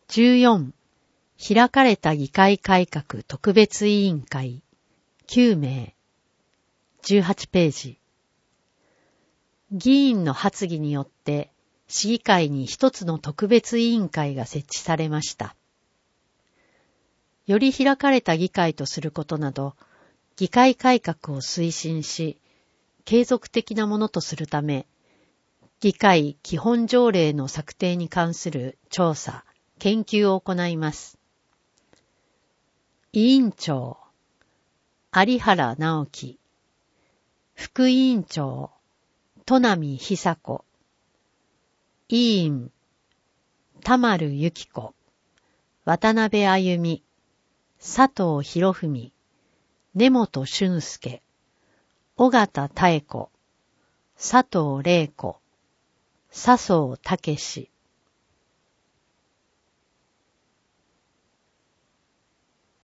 14. 開かれた議会改革特別委員会9名18ページ。議員の発議によって市議会に一つの特別委員会が設置されました。より開かれた議会とすることなど、議会改革を推進し、継続的なものとするため、議会基本条例の策定に関する調査、研究を行います。委員長、有原直樹。副委員長、戸波久子。委員、田丸由紀子。渡辺あゆみ。佐藤博文。根本俊介。尾形妙子。佐藤玲子。笹生武史。